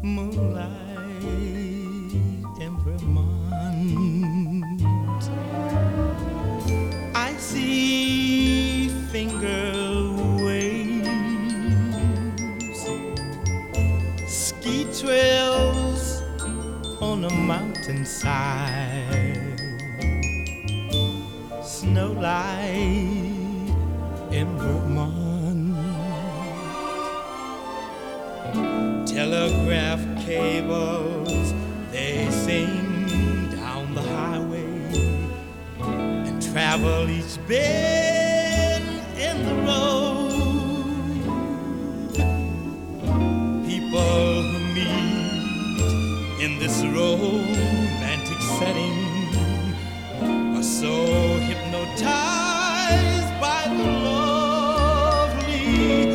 Moonlight in Vermont, I see finger waves, ski trails on a mountainside, snowlight in Vermont, telegraph cables, they sing down the highway and travel each bend in the road. People who meet in this romantic setting are so hypnotized by the lovely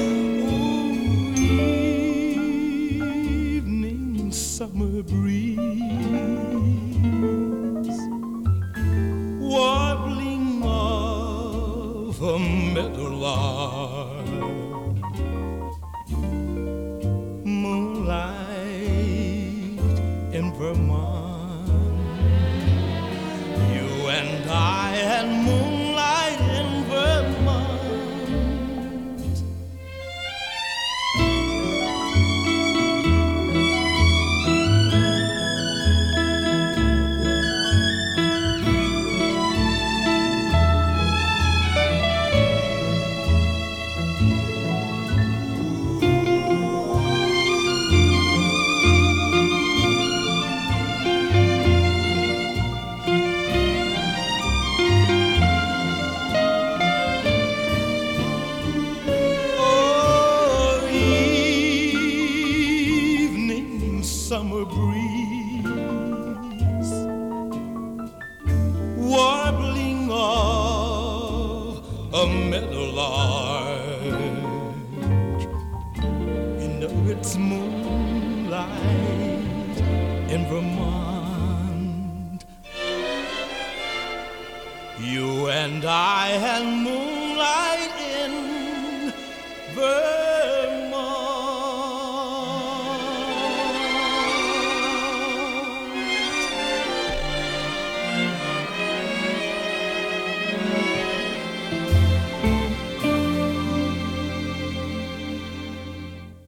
evening summer breeze, warbling of a meadowlark, moonlight in Vermont, you and I and moonlight in Vermont. Summer breeze, warbling of a meadowlark, you know it's moonlight in Vermont, you and I and moon